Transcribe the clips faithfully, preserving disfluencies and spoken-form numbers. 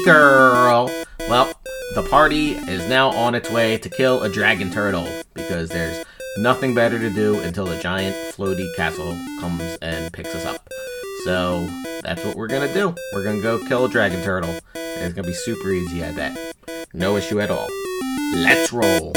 girl. Well, the party is now on its way to kill a dragon turtle because there's nothing better to do until the giant floaty castle comes and picks us up. So that's what we're gonna do. We're gonna go kill a dragon turtle. And it's gonna be super easy, I bet. No issue at all. Let's roll.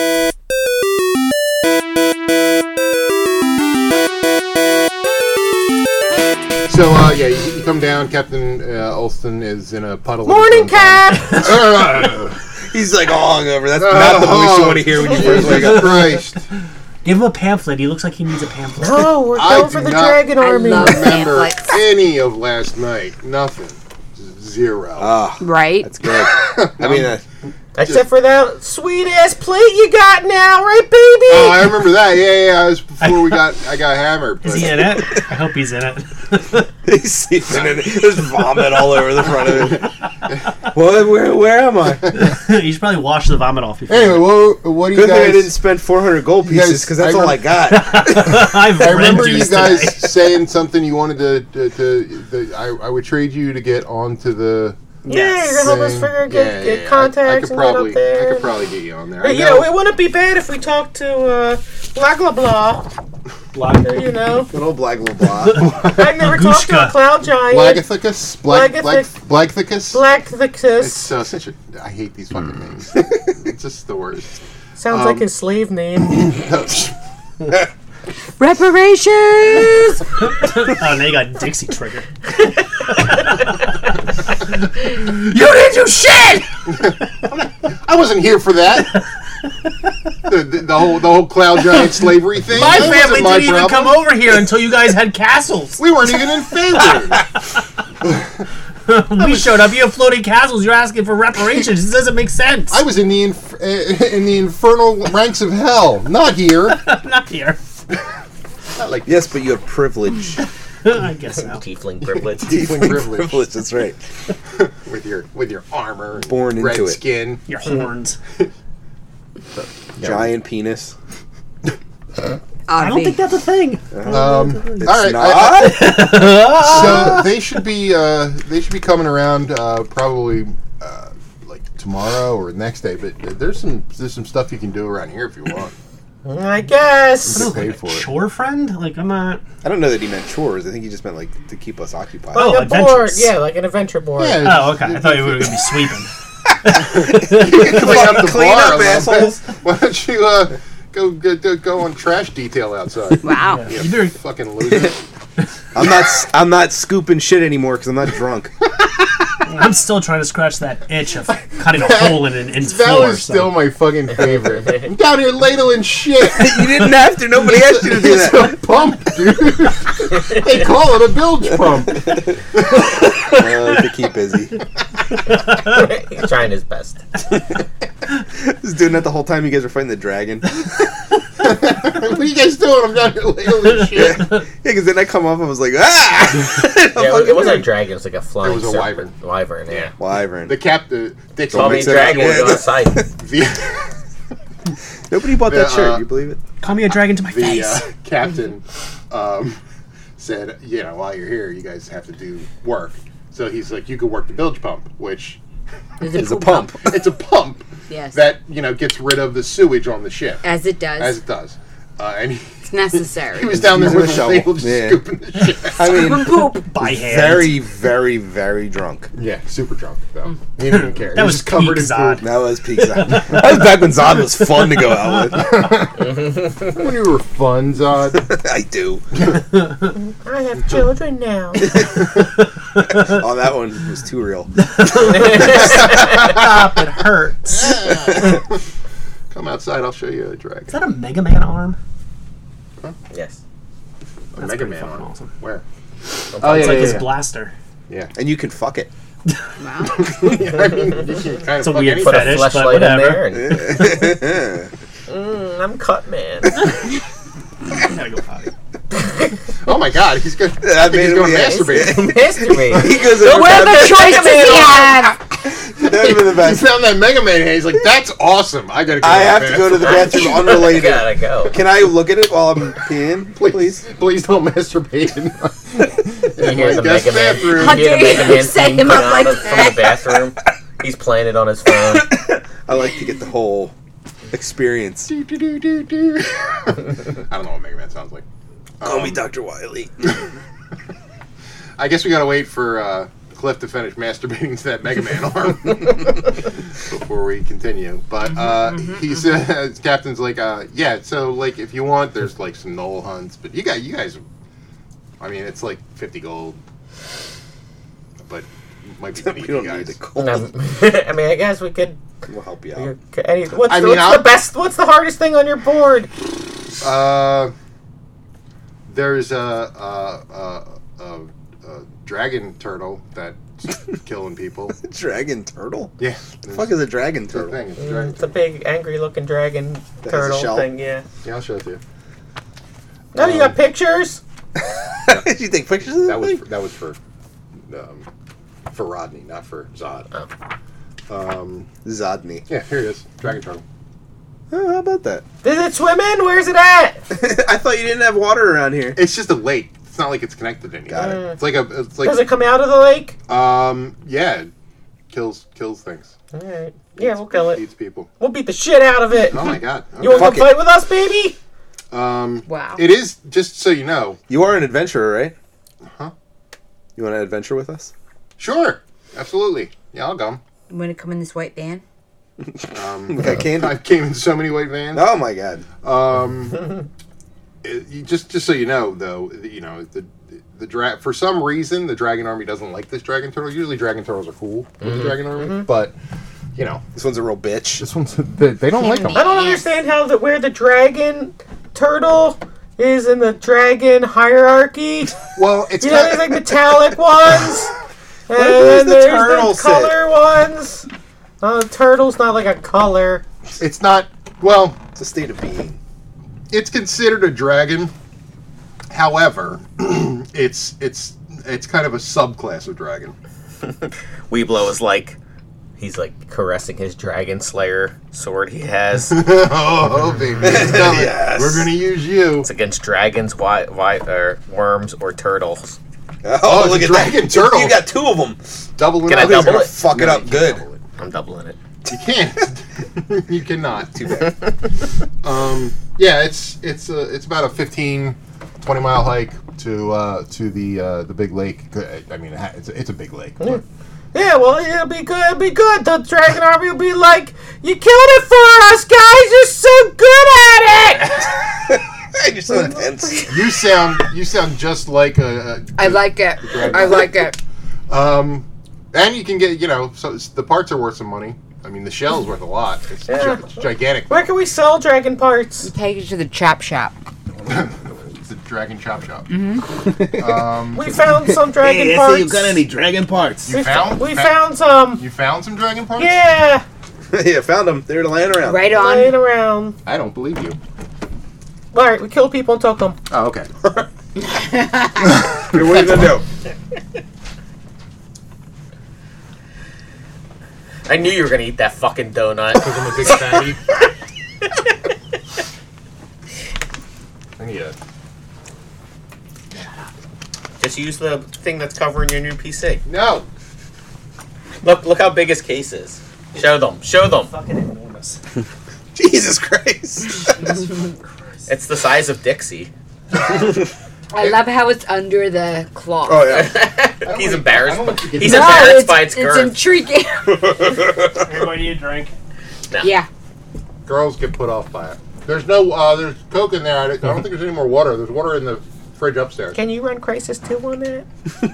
So, uh, yeah, you, you come down. Captain uh, Ulston is in a puddle. Morning, Cap! He's like all hungover. That's not the voice you want to hear when you first wake up. Christ. Give him a pamphlet. He looks like he needs a pamphlet. No, we're I going do for the not Dragon Army. love remember pamphlets. any of last night. Nothing. Zero. Ah, Right? that's good. I mean, uh, Except for that sweet ass plate you got now, right, baby? Oh, I remember that. Yeah, yeah. I was before we got. I got hammered. But Is he in it? I hope he's in it. he's sleeping in it. There's vomit all over the front of it. What? Where? Where am I? You should probably wash the vomit off before. Anyway, what, what do you Good thing I guys? didn't spend four hundred gold You guys- pieces because that's I all I remember- got. I've I red remember you juice guys today. saying something you wanted to. to, to the, I, I would trade you to get onto the. Yeah, you're gonna help us thing. figure get, Yeah, get yeah, contacts I, I could and probably, get up there. I could probably get you on there. I Hey, you know, it wouldn't be bad if we talked to uh, blah blah blah. You know, Good old black little blah. I've never talked to a Lagushka. cloud giant. Blagathicus? Black, black, Blagathicus. Blackthicus? Black the It's kiss so such a. I hate these fucking names. It's just the worst. sounds um, like his slave name. Reparations! Oh, now you got Dixie trigger. You didn't do shit. I wasn't here for that. the, the, the whole the whole cloud giant slavery thing. My That family wasn't my didn't even problem. come over here until you guys had castles. We weren't even in favor. We showed up. You have floating castles. You're asking for reparations. This doesn't make sense. I was in the inf- uh, in the infernal ranks of hell, not here. Not here. Not like Yes, but you have privilege. I guess so. Tiefling privilege. tiefling privilege Privilege, that's right. with your with your armor, and Born red into it. skin. Your horns. Giant penis. I don't think that's a thing. Um, all right, not. I- I- so they should be uh, they should be coming around uh, probably uh, like tomorrow or next day. But there's some there's some stuff you can do around here if you want. I guess. Get paid for it. Chore friend? Like, I'm not... I don't know that he meant chores. I think he just meant like to keep us occupied. Oh, Like a board, adventures. yeah, like an adventure board. Yeah, Oh, okay. I thought you were going to be sweeping. clean up the Clean bar up, a little assholes. bit. Why don't you uh, go, go go go on trash detail outside? Wow. You You better- fucking loser. I'm not. I'm not scooping shit anymore because I'm not drunk. I'm still trying to scratch that itch of cutting a hole in an in That floor. was so- still my fucking favorite. I'm down here ladling shit. You didn't have to. Nobody asked you to do It's that. a pump, dude. They call it a bilge pump. Uh, to keep busy. He's trying his best. Just doing that the whole time you guys were fighting the dragon. What are you guys doing? I'm down here ladling shit. Yeah, because then I come up and was like, ah! Yeah, it wasn't a dragon. It was like a flying It was a serpent. Wyvern, yeah. Wyvern. The cap, the Dixon. Call me mix it up. dragon. We'll go Yeah. outside. The, Nobody bought that The, shirt. uh, You believe it? Call me a dragon to my the face. uh, captain um, said, you know, while you're here, you guys have to do work. So he's like, you could work the bilge pump, which It's a pump. it's a pump Yes. that, you know, gets rid of the sewage on the ship. As it does. As it does. Uh, and he, it's necessary. he was down there Using with a a shovel. ladle just Yeah. scooping the shit. I mean, Poop. By hand. very, very, very drunk. Yeah, super drunk, though. He didn't even care. That He was just covered peak in Zod. poop. That was peak Zod. That was back when Zod was fun to go out with. When you were fun, Zod. I do. I have children now. Oh, that one was too real. Stop, it hurts. Come outside, I'll show you a dragon. Is that a Mega Man arm? Yes. A That's Mega pretty Man fucking arm. awesome. Where? Oh, Oh, it's yeah, like yeah, his yeah. blaster. Yeah. And you can fuck it. Wow. I mean, you can kind It's of a weird Put a fetish, but fleshlight in whatever. there. And, mm, I'm cut, man. I gotta go potty. Oh my god, he's going, That I think made he's him going to yes. masturbate. Masturbate. He goes Look over where that the choices he have. That would be the He best. found that Mega Man hand. He's like, that's awesome. I gotta go I to the have to go to the bathroom. bathroom unrelated. Gotta go. Can I look at it while I'm peeing? Please, Please. please don't masturbate in my, You in hear my the guest Mega Man. bathroom. How You hear the dare Mega you Man set theme him up come like out of- from that? the bathroom. He's playing it on his phone. I like to get the whole experience. Do, do, do, do, do. I don't know what Mega Man sounds like. Call Um, me Doctor Wily. I guess we gotta wait for uh, Cliff to finish masturbating to that Mega Man arm before we continue. But uh, he says, Captain's like, uh, yeah. So like, if you want, there's like some knoll hunts, but you got you guys. I mean, it's like fifty gold, but it might be We beneath don't you need guys. the gold. Um, I mean, I guess we could. We'll help you we out. could- any- what's I the, mean, what's I'll- the best? What's the hardest thing on your board? Uh, there's a, a, a, a, a dragon turtle that's killing people. Dragon turtle? Yeah, The fuck is a dragon it's a turtle? thing. It's a Mm, dragon it's a turtle. big, angry-looking dragon has a turtle shell? thing. Yeah. Yeah, I'll show it to you. No, you got pictures. Did you take pictures of that? That was thing? for, that was for um, for Rodney, not for Zod. Um, Zodney. yeah, here it is, dragon turtle. Oh, how about that? Does it swim in? Where's it at? I thought you didn't have water around here. It's just a lake. It's not like it's connected to anything. Got it. It's like a. It's like Does it come out of the lake? um yeah, it kills kills things. All right. Yeah, we'll kill it. Eats people. We'll beat the shit out of it. Oh my god. You want to Fuck come it. fight with us, baby? Um, Wow. It is just so you know. You are an adventurer, right? Huh? You want to adventure with us? Sure, absolutely. Yeah, I'll come. You want to come in this white van? Um, We got candy. I came in so many white vans. Oh my god. Um, it- you- just just so you know, though, the- you know the the dra- for some reason the Dragon Army doesn't like this Dragon Turtle. Usually, Dragon Turtles are cool with the Dragon Army, but you know This one's a real bitch. this one's they, they don't like them. I don't understand how the where the dragon turtle is in the dragon hierarchy. Well, it's You know, there's kind like metallic ones, and where's then the there's turtle the sit? color ones. Uh, turtle's not like a color. it's not well. It's a state of being. It's considered a dragon. However, it's it's it's kind of a subclass of dragon. Weeblo is like, he's like caressing his dragon slayer sword he has. oh, baby, it's coming. Yes. We're gonna use you. It's against dragons, wi- wi- or worms, or turtles. Oh, Oh, look it's at a dragon that. turtle. You got two of them. Doubling Can I up. double Gonna it? fuck it No, up you good. can't double it. I'm doubling it. You can't. You cannot. Too bad. Um, yeah, it's it's a, it's about a fifteen, twenty mile hike to uh, to the uh, the big lake. I mean, it ha- it's a, it's a big lake. but- Yeah, well, it'll be good. It'll be good. The dragon army will be like, "You killed it for us, guys. You're so good at it." You're so intense. You sound you sound just like a. a I like it. dragon. I like it. Um, and you can get you know so it's, the parts are worth some money. I mean, the shell's worth a lot. It's, Yeah. gi- it's gigantic. Where can we sell dragon parts? Take it to the chop shop. It's a dragon chop shop. Um, We found some dragon parts. dragon parts? you we found we fa- found some. you found some dragon parts? Yeah, Yeah, found them. They're laying around. Right laying on. around. I don't believe you. All right, we killed people and took them. Oh, okay. Here, what are you gonna do? I knew you were gonna eat that fucking donut. Because I'm a big fatty. I need a. Just use the thing that's covering your new P C. No. Look, look how big his case is. Show them, show them. Fucking enormous. Jesus Christ. It's the size of Dixie. I love how it's under the cloth. Oh yeah. He's I embarrassed. don't By, want you to get he's that. No, embarrassed it's, by its it's girth. intriguing. Everybody need a drink. Yeah. Girls get put off by it. There's no. Uh, there's Coke in there. I don't I don't think there's any more water. There's water in the fridge upstairs. Can you run Crisis two on that?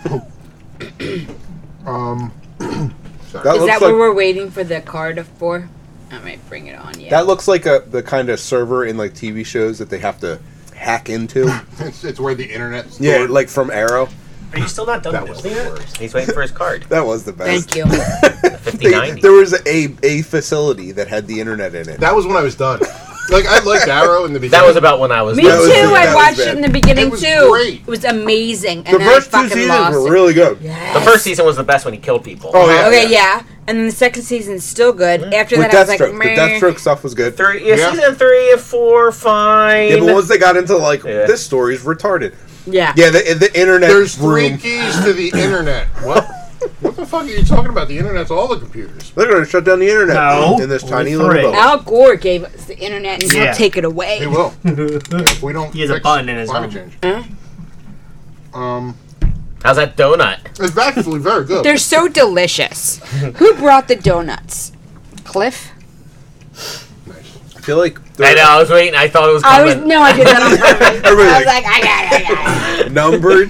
Um. That Is looks that like what we're waiting for the card for? I might bring it on. Yeah. that looks like a the kind of server in like T V shows that they have to hack into. It's, it's where the internet's Yeah, stored. like from Arrow. Are you still not done that was building the it? worst. He's waiting for his card. That was the best. Thank you. fifty They- ninety. there was a a facility that had the internet in it. That was when I was done. Like I liked Arrow in the beginning. That was about when I was. Me That too. was- that I was watched bad. it in the beginning It was too. great. It was amazing, and The then first I two fucking seasons lost were it. really good. Yes. The first season was the best when he killed people. Oh yeah. Okay, yeah. And then the second season's still good. After With that, I was like, Deathstroke, the meh. Deathstroke stuff was good. Three, yeah, Yeah. season three and four, fine. Yeah, but once they got into like Yeah. this story's retarded. Yeah. Yeah, the, the internet There's three room. keys to the internet. What? What the fuck are you talking about? The internet's all the computers. They're going to shut down the internet No, in this only tiny three. little boat. Al Gore gave us the internet and Yeah. he'll take it away. They will. If we don't He has a fix button in his climate home. change. Um, How's that donut? it's actually very good. They're so delicious. Who brought the donuts? Cliff? Nice. I feel like I know. I was waiting. I thought it was I coming. was no, I did that on purpose. I Everybody was like, I got it, I got number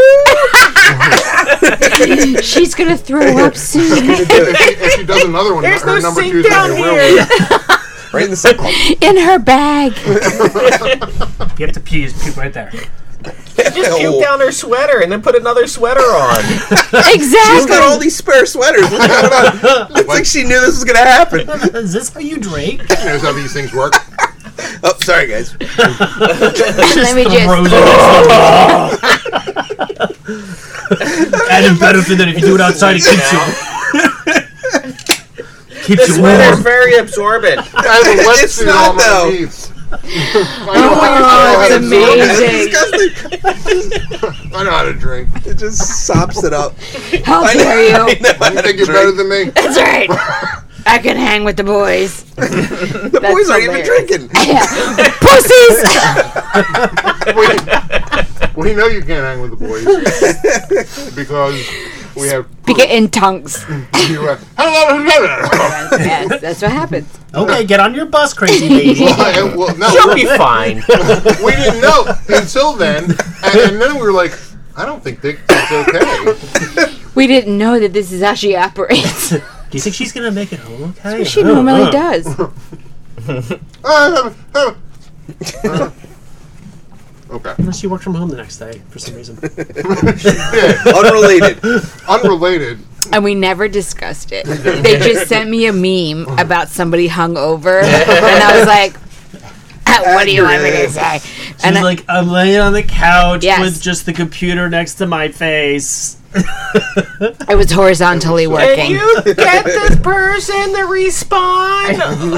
two. it. She's gonna throw up soon. If she, if she does another one, There's her no number sink two is down going to be a here. real one. Right in the circle. In her bag. You have to pee, just puke right there. Just puke down her sweater and then put another sweater on. She's got all Exactly. these spare sweaters. What's going on? It's like she knew this was going to happen. Is this how you drink? She knows how these things work. Oh, sorry, guys. Let me just. Throws it against the wall. Added benefit that if you do it outside, it keeps you keeps The you sweater's warm. very absorbent. I have a wetsuit It's on not, my though. knees. I know, Oh, I know how it's to drink. amazing. It's disgusting. I know how to drink. It just sops it up. How I know- dare you? I know how You to think you're drink. better than me? That's right. I can hang with the boys. The boys aren't even hilarious. drinking. Yeah. Pussies! we, we know you can't hang with the boys because we have. Speak it in tongues. You have Yes, that's what happens. Okay, get on your bus, crazy lady. well, well, no, She'll be fine. we didn't know until then, and, and then we were like, I don't think Dick is okay. We didn't know that this is how she operates. Do you think she's gonna make it home okay? She Uh, normally uh. does. Uh, uh, uh, okay. Unless she worked from home the next day for some reason. Yeah, Unrelated. unrelated. And we never discussed it. They just sent me a meme about somebody hung over, and I was like, what do you want me to say? She's And I- like, I'm laying on the couch Yes. with just the computer next to my face. I was horizontally Can working. you get this person to respawn?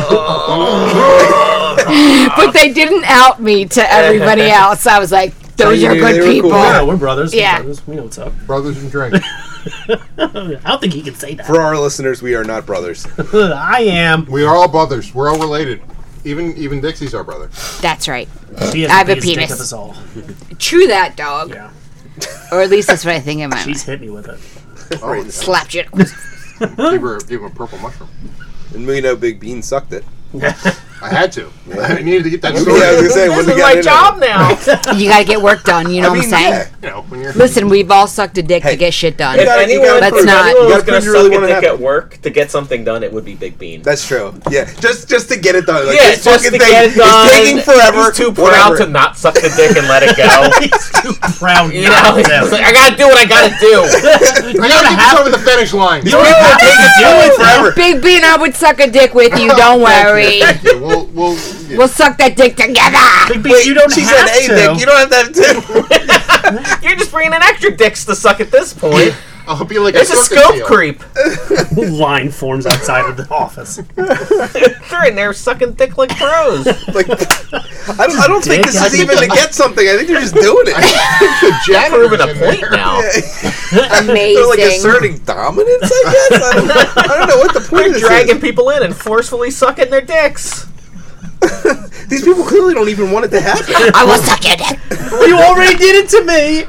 But they didn't out me to everybody else. I was like, those you are knew good they were people. cool. Yeah, we're brothers. We're Yeah. brothers. We know what's up. Brothers and drink. I don't think he can say that. For our listeners, we are not brothers. I am. We are all brothers. We're all related. Even even Dixie's our brother. That's right. She has I have the a biggest dick penis. of us all. True that, dog. Yeah. Or at least that's what I think in my She's mind. hit me with it. Oh, Slapped you. give her give him a purple mushroom. And we know Big Bean sucked it. I had to. I needed to get that Yeah, story. I was gonna say, This when we is got my into job it. now. You gotta get work done, you know I mean, what I'm saying? yeah. You know, when you're Listen, we've all sucked a dick Hey. to get shit done. You gotta- you gotta Let's prove- not. You Anyone gotta who's going prove to you really suck a wanna dick have at it. work to get something done, it would be Big Bean. That's true. Yeah, just just to get it done. Like, Yeah, this just fucking to thing get it done. is taking forever. He's too proud whatever. to not suck the dick and let it go. He's too proud You not know, to. he's like, I gotta do what I gotta do. I gotta get this over the finish line. These people are taking do it forever. Big Bean, I would suck a dick with you. Don't worry. Thank you. We'll we'll. Yeah. We'll suck that dick together. Big Bean, Wait, you don't she have said, "Hey, to. Nick, you don't have to have two." You're just bringing in extra dicks to suck at this point. I'll be like It's a circus scope seal. creep. Line forms outside of the office. They're in there sucking dick like pros. Like, I don't, I don't think Dick this is has- even to get something. I think they're just doing it. The janitor's Proving a in point there. now. They're like Amazing. asserting dominance, I guess. I don't, I don't know what the point They're of this dragging people in and forcefully sucking their dicks. is. These people clearly don't even want it to happen. I will suck your dick. You already did it to me.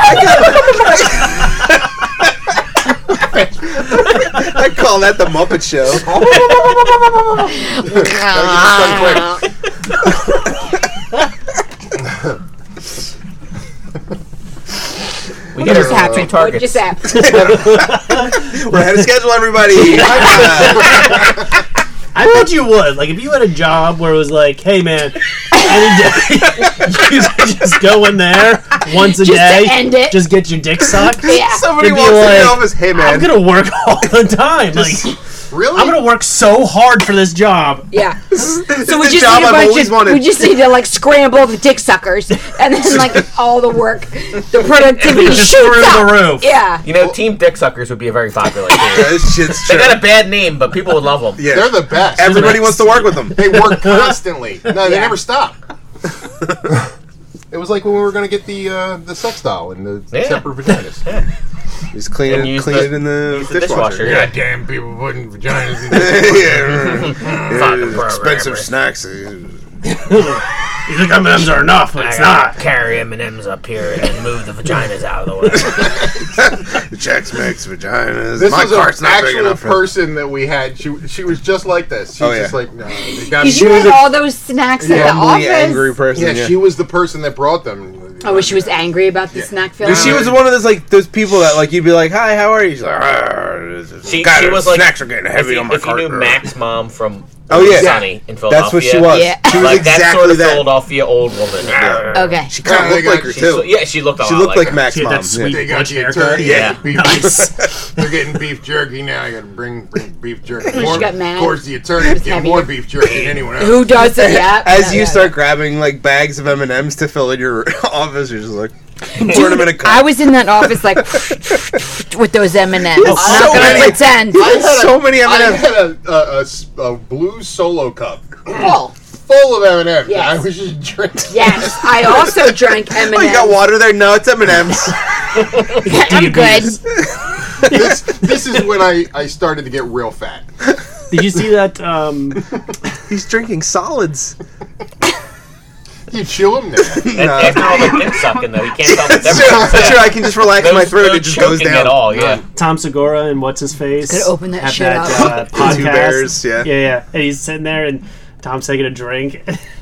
I call that the Muppet Show. We What get just our happened? two What targets. just happened? We're ahead of schedule, everybody. I bet you would. Like, if you had a job where it was like, hey, man, any day, you could just go in there once a Just to day, end it. just get your dick sucked. Yeah. Somebody You'd be walks in like, the office. Hey, man. I'm gonna work all the time. Like, Really? I'm gonna work so hard for this job. Yeah. This So is we the just job need a I've bunch always of, wanted. we just need to like scramble the dick suckers, and then like all the work, the productivity Just shoots through up. the roof. Yeah. You know, Team Dick Suckers would be a very popular team. Yeah, this shit's They true. got a bad name, but people would love them. Yeah. They're the best. Everybody wants to work with them. They work constantly. No, they Yeah. never stop. It It was like when we were going to get the uh, the sex doll and the Yeah. separate vaginas. Just clean And it, use clean the- it in the use the dishwasher. dishwasher. Goddamn people putting vaginas in the yeah, Fucking yeah, expensive programmer. snacks. You think M and M's are enough, but it's not. Carry M and M's up here and move the vaginas out of the way. The Chex Mix vaginas. This My was an cart's not big actual enough for person that we had. She she was just like this. She Oh, was yeah. just like, no, they got Because you me. had all those snacks at the Grumbly, office. angry person. Yeah, Yeah, she was the person that brought them. Oh, she was angry about the Yeah. snack film. She was one of those like those people that like you'd be like, "Hi, how are you?" She's like, "Ah, She, God, she was the like, snacks are getting if heavy you, on my if you cart." knew Mac's mom from Oh, yeah. Sunny in Philadelphia. That's what she was. Yeah. She was like that exactly sort of that. Philadelphia old woman. Okay. She kind Yeah, of they looked got- like her She too. so- yeah, she looked a She lot looked like, like her. Mac's She had mom. that sweet They got butch the haircut. attorney. Yeah. Beef, Nice. they're getting beef jerky now. I gotta bring bring beef jerky. She More, got mad. Of course, the attorney was get heavy. more beef jerky than anyone else. Who does it? Yeah. As Yeah, you yeah, start grabbing like bags of M and M's to fill in your office, you're just like, pour them in a Dude, cup. I was in that office like with those M and M's. so Not gonna many. pretend. I had a- so many M and I M's. had a, a, a s- a blue Solo cup Full. full of M and M's. Yes. I was just drinking. Yes, I also drank M and Oh, M's. you got water there? No, it's M and M's. I'm good. This, this is when I, I started to get real fat. Did you see that? Um, He's drinking solids. You chew them now. And after all the dick sucking, though, he can't tell the That's difference. true. That's true. I can just relax No- my throat. no It just goes choking down. at all. Yeah. Tom Segura and what's his face? Gotta open that have shit that, up. Uh, podcast. Two Bears, yeah. yeah, yeah. And he's sitting there, and Tom's taking a drink.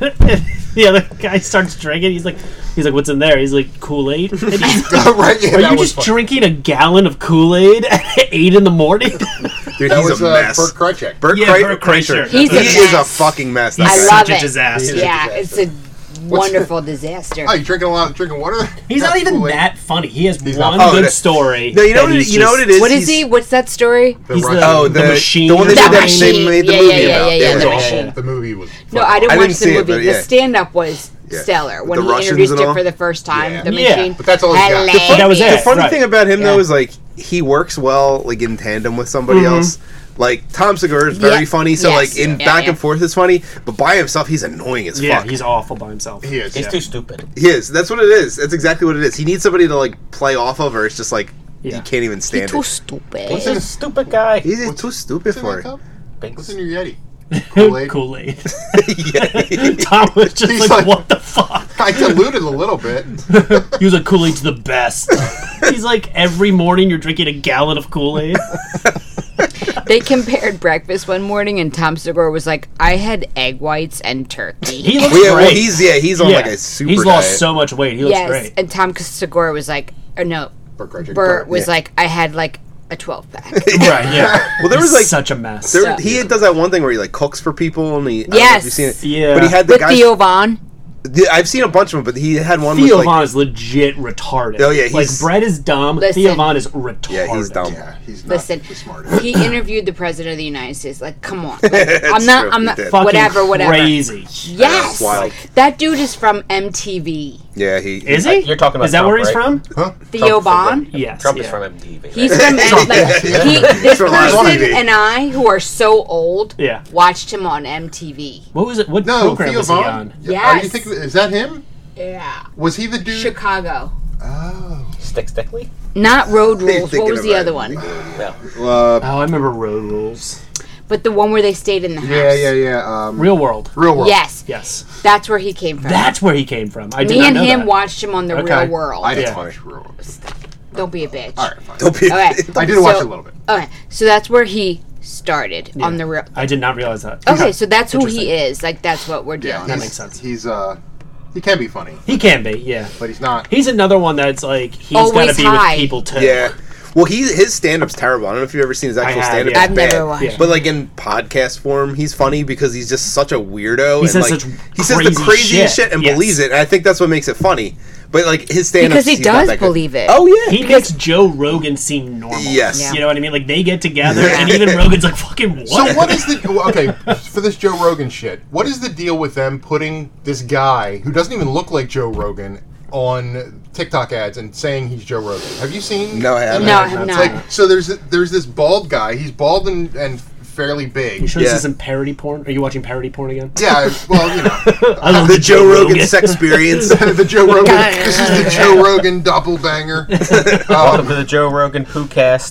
The other guy starts drinking. He's like, he's like, "What's in there?" He's like, "Kool Aid." And he's right? Yeah, Are that you was just fun. drinking a gallon of Kool Aid at eight in the morning? Dude, That he's was a uh, mess. Burt Kreischer. Burt Yeah, Kreischer. Burt Kreischer. He's he a is a mess. fucking mess. That I guy. love Such a it. disaster. Yeah, it's a wonderful disaster. Oh, you drinking a lot? Drinking water? He's not even Kool-Aid. that funny. He has He's one not- Oh, good that- story. No, you know that what? It, he's you know what just- it is. What is He's- he? What's that story? The He's Russian- the, Oh, the, the- machine. the one that The did that- machine. they made the yeah, movie yeah, yeah, about. yeah, yeah, Yeah. the Oh, machine. the movie was. No, I didn't I watch didn't the see it, movie. but The yeah. stand-up was Yeah. stellar when The he Russians introduced and it all? for the first time. Yeah. The Yeah. machine. But that's all he's got. Hilarious. That was it. The funny Right. thing about him Yeah. though is like he works well like in tandem with somebody Mhm. else. Like Tom Segura is very Yeah. funny, so Yes. like in Yeah, back yeah. and forth is funny, but by himself he's annoying as Yeah, fuck. he's awful by himself. He is. He's Yeah. too stupid. He is. That's what it is. That's exactly what it is. He needs somebody to like play off of, or it's just like Yeah. you can't even stand Too it. stupid. He's a stupid guy. He's What's- too stupid What's in for that it. cup? Binks. What's in your Yeti? Kool-Aid. Kool-Aid. Yeah. Tom was just He's like, like- what the fuck? I diluted a little bit. He was like, Kool-Aid's the best. He's like, every morning you're drinking a gallon of Kool-Aid. They compared breakfast one morning, and Tom Segura was like, "I had egg whites and turkey." He looks Well, yeah, great. well, he's yeah, he's on Yeah. like a super. He's lost diet. so much weight. He looks yes, great. and Tom Segura was like, or no, Burt Kreischer. Bert was Yeah. like, "I had like a twelve pack." Right, yeah. Well, there He's was like such a mess. there, So- he does that one thing where he like cooks for people and he. I don't know if Yes. you've seen it. Yeah. But he had the With guy. Theo Vaughn. Yeah, I've seen a bunch of them, but he had one Theo with like. Vaughn is legit retarded. Oh, yeah, like he's- Brett is dumb. Listen. Theo Vaughn is retarded. Yeah, he's dumb. Yeah, he's not Listen, the smartest. he interviewed the president of the United States. Like, come on, Like, I'm It's not, true, I'm he not, did. Fucking whatever, whatever. crazy. Yes, wild. that dude is from M T V. Yeah, he Is he? You're talking about Is that Trump, where he's right? from? Huh? Theo Trump- Vaughn. Yes. Trump yeah. is from M T V. He's from M- like he, this from Live on person T V. and I, who are so old, Yeah. watched him on M T V. What was it? What No, program Theo was he Vaughn. on? Yeah, Are you Yes. think is that him? Yeah, Was he the dude? Chicago. Oh. Stick Stickley? Not Road Rules. What Thinking was the about other it. one? No. Uh, Oh, I remember Road Rules. But the one where they stayed in the house. Yeah, yeah, yeah. Um, Real World. Real World. Yes, Yes. that's where he came from. That's where he came from. I did Me not and know him that. watched him on the Okay. Real World. I didn't Yeah. watch Real World. Don't be a bitch. All right, fine. don't be. Okay. I did watch So- a little bit. Okay, so that's where he started on the real. I did not realize that. Okay, so that's who he Interesting. is. Like that's what we're Yeah, dealing that with. makes sense. He's uh, he can be funny, He can be, yeah. but he's not. He's another one that's like he's got to Always be high. with people too. Yeah. Well, he his stand up's terrible. I don't know if you've ever seen his actual have, stand up. yeah. I've never watched. Yeah. it. But like in podcast form, he's funny because he's just such a weirdo. He and says like, such he says the crazy craziest shit. shit, and Yes. believes it. And I think that's what makes it funny. But like his stand Because he does believe it. Oh yeah. He makes Joe Rogan seem normal. Yes. Yeah. You know what I mean? Like they get together and even Rogan's like, fucking what? So what is the well, okay for this Joe Rogan shit? What is the deal with them putting this guy who doesn't even look like Joe Rogan on TikTok ads and saying he's Joe Rogan? Have you seen? No, I haven't. No, I have It's not. like so. There's there's this bald guy. He's bald and and fairly big. You sure Yeah. this isn't parody porn? Are you watching parody porn again? Yeah, well, you know, I love The Joe Rogan Sexperience. the Joe Rogan. This is the Joe Rogan doppelbanger. Welcome Um, to the Joe Rogan Poo-cast.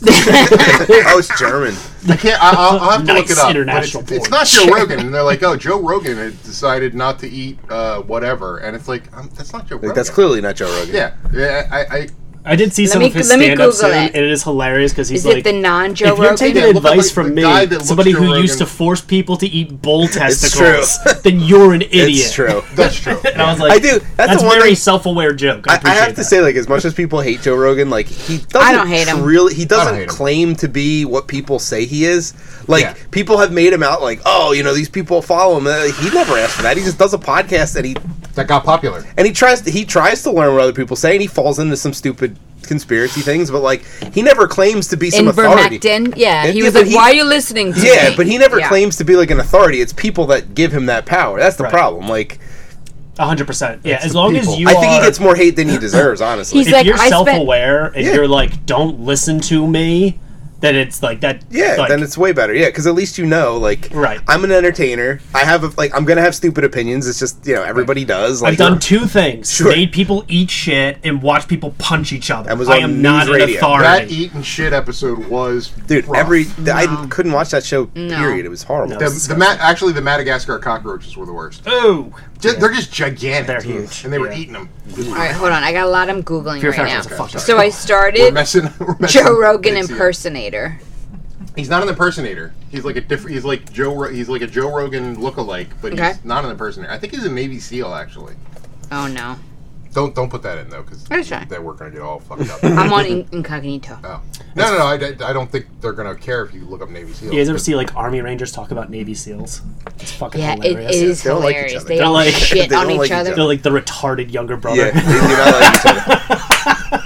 Oh, it's German. I can't. I, I'll, I'll have to look Nice it up. But it's, international it's porn. not Joe Rogan, and they're like, "Oh, Joe Rogan had decided not to eat uh, whatever," and it's like, um, "That's not Joe Rogan." Like, that's clearly not Joe Rogan. Yeah, yeah. I, I I did see Let some me- of his let me stand-up Google soon, it. and it is hilarious because he's Is like, it the non-Joe if you're Rogan? taking Yeah, look up, advice like, from the me, guy that looks somebody Joe who used to Rogan. force people to eat bull true. testicles, then you're an idiot. It's true. that's true. And I was like, I do. That's, That's the a one very thing. self-aware joke. I, I, I appreciate have to that. say, like, as much as people hate Joe Rogan, like, he doesn't I don't hate him. really, he doesn't hate him. claim to be what people say he is. Like, Yeah. people have made him out like, oh, you know, these people follow him. Uh, He never asked for that. He just does a podcast and he That got popular. and he tries to, he tries to learn what other people say, and he falls into some stupid conspiracy things. But like, he never claims to be some authority. Ivermectin, yeah. And- He yeah, was but like, he- "Why are you listening to me?" Yeah, but he never Yeah. claims to be like an authority. It's people that give him that power. That's the Right. problem. Like, one hundred percent. Yeah, It's as the long as people. you I think are, he gets more hate than he deserves. Honestly, He's if like, you're I spent- self-aware and Yeah. you're like, don't listen to me, then it's like that. yeah, like, then it's way better. Yeah, because at least you know, like, Right. I'm an entertainer. I have a, like, I'm gonna have stupid opinions. It's just, you know, everybody does. Like, I've done two things: Sure. made people eat shit and watch people punch each other. That was I on am not news an radio. authority. That eat and shit episode was dude, rough. every I couldn't watch that show. No. Period. It was horrible. No. the, the Ma- actually the Madagascar cockroaches were the worst. Oh, Just, They're just gigantic. They're huge. and they were Yeah. eating them. All right, hold on. I got a lot I'm googling Fear right Factor now. is a fucking- So I We're started messing. We're messing Joe Rogan Dixie up. impersonator. He's not an impersonator. He's like a different. He's like Joe. Ro- He's like a Joe Rogan lookalike, but Okay. he's not an impersonator. I think he's a Navy SEAL actually. Oh no, Don't don't put that in though, because That's fine. then we're gonna get all fucked up. I'm on in- incognito. Oh. No, no, no. I, I don't think they're gonna care if you look up Navy SEAL. you guys ever see like Army Rangers talk about Navy SEAls? It's fucking Yeah, it hilarious. is They don't like each hilarious. other. They They're all like- shit they on don't each like each other. They're like the retarded younger brother. Yeah, they do not like each other.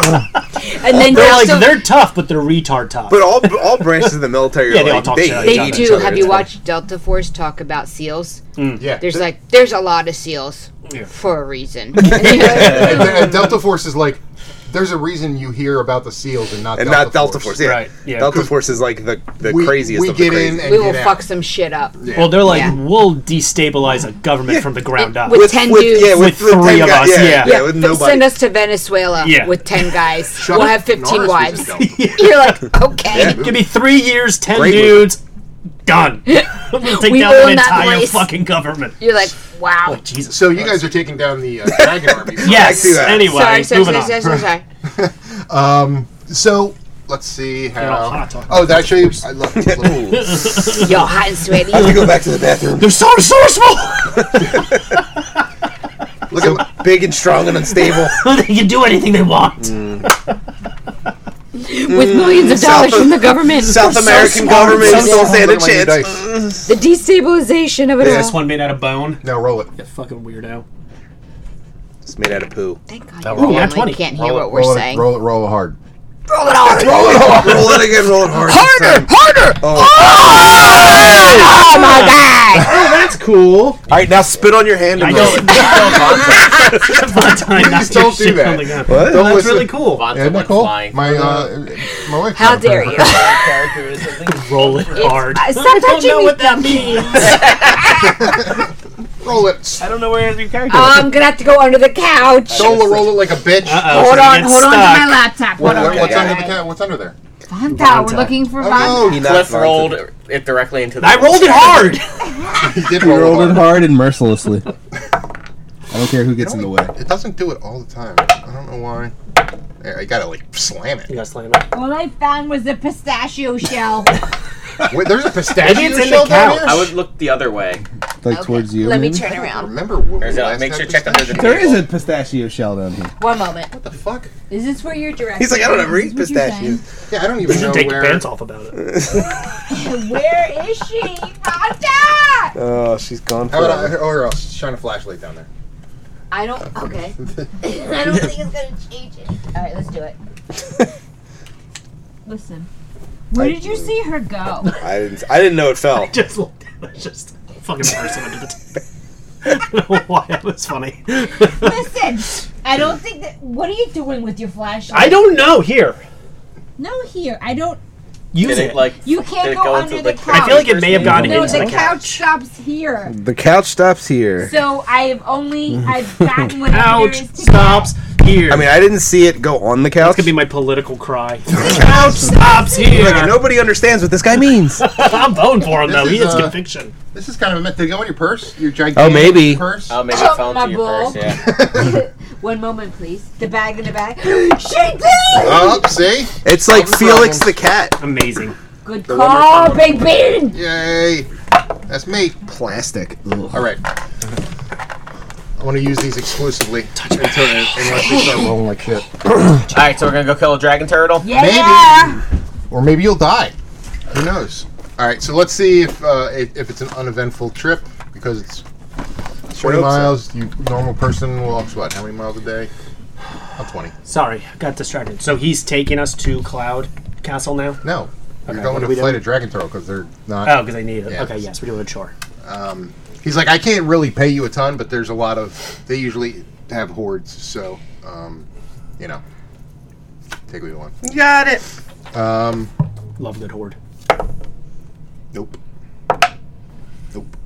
And then They're like also, they're tough, but they're retard tough. But all all branches of the military are Yeah, they all like talk they, shit. they hate do. each other. Have you It's watched Delta Force talk about SEAls? Yeah. There's like, there's a lot of SEAls Yeah. for a reason. and, and Delta Force is like, there's a reason you hear about the SEAls and not and Delta not Delta Force. Yeah, Right, yeah. Delta Force is like the the We- craziest we of the get in crazy. and we will get fuck out. some shit up. Yeah. Well, they're like, Yeah. we'll destabilize a government from the ground up. With ten dudes. yeah, With with, three ten of guys, us, Yeah, yeah. yeah, Yeah, with f- nobody. send us to Venezuela Yeah. with ten guys. Shut we'll up. have fifteen Norris was wives. in Delta. You're like, okay. Yeah. Give me three years, ten Great dudes, done. we'll take We down the own that entire place. fucking government. You're like, wow. Oh, Jesus. So you guys are taking down the uh, Dragon Army. Yes. Back to that. Anyway, sorry, sorry, moving sorry, on. sorry, sorry, sorry. Um. So let's see You're all how. hot talking. Oh, that actually. I love. love Yo, hot and sweaty. I have to go back to the bathroom. They're so resourceful. look So at my, big and strong and unstable. They can do anything they want. With millions of dollars South- from the government. South so American smart. government So don't stand a Look at my new chance. The destabilization of it This all. one made out of bone. no, roll it. You fucking weirdo. It's made out of poo. Thank God Now you roll it. family twenty. can't hear Roll what it, we're roll saying. It, roll it. Roll it hard. Roll it hard. Roll it hard. Roll it again. Roll it hard. Harder. Harder! Oh. Oh my God! Oh, that's cool. All right, now spit on your hand. I And know. roll it. Valentine, Please don't do that. What? Oh, Don't that's listen. really cool. Vonta Isn't that went cool? flying. My uh, my wife. How dare you? Character is, I think, Roll it hard. Uh, Stop I don't touching know me. what that means. Roll it. I don't know where your character Oh, I'm gonna have to go under the couch. Don't roll it like a bitch. Uh-oh, Hold so on, it gets hold on to stuck. my laptop. Hold What, on. what's Okay. under the cat? What's under there? Vanta, Vanta. we're looking for Oh, Vanta. He Cliff knocked rolled Vonta. it directly into the I rolled it hard. He did You roll rolled it it hard. hard and mercilessly. I don't care who gets in the way. It doesn't do it all the time. I don't know why. Yeah, I gotta like slam it. You gotta slam it. All I found was a pistachio shell. Wait, there's a pistachio Maybe it's in shell the down couch. here? I would look the other way. Like towards you. Let me maybe? turn I around. remember when we There's a- last make had sure check under the pistachio. There is a pistachio shell down here. One moment. What the fuck? Is this where you're directing? He's like, I don't ever eat pistachios. Yeah, I don't You even know should take where. your pants off about it. Where is she? Vanta! Oh, she's gone How about I, forever. or else shine a flashlight down there. I don't. Okay. I don't think it's gonna change it. All right, let's do it. Listen. Where did you see her go? I didn't. I didn't know it fell. Just looked at it. Just a fucking person under the table. I don't know why that was funny. Listen, I don't think that. What are you doing with your flashlight? I don't know. Here. No, here. I don't. use Did it. like You did can't it go, go under into the the couch. I feel like it may have gone No, into the the couch stops here. The couch stops here. So I've only I've gotten whatever Couch there is to stops here. I mean, I didn't see it go on the couch. That's gonna be my political cry. Couch stops here. Like, nobody understands what this guy means. I'm voting for him This though. He is, has uh, conviction. This is kind of meant to go in your purse. Your gigantic Oh, maybe. purse. Oh, maybe Oh, it fell my into your ball. purse. Yeah. get. One moment, please. The bag in the bag. Shake it! Oh, see? It's like Solve the Felix problem. the cat. Amazing. Good call, Big Bean. Yay! That's me. Plastic. All right. I want to use these exclusively until, unless they start rolling like shit. Alright, so we're gonna go kill a dragon turtle? Yeah. Or maybe you'll die. Who knows? All right, so let's see if uh, if, if it's an uneventful trip, because it's twenty hope so. miles. You normal person walks what? How many miles a day? About twenty. Sorry, got distracted. So he's taking us to Cloud Castle now? No, you're Okay, going what to are we fight doing? a dragon turtle because they're not. Oh, because I need it. Yeah. Okay, yes, we're doing it sure. Um, he's like, I can't really pay you a ton, but there's a lot of. They usually have hordes, so um, you know, take what you want. Got it. Um, Love good horde. nope. Nope.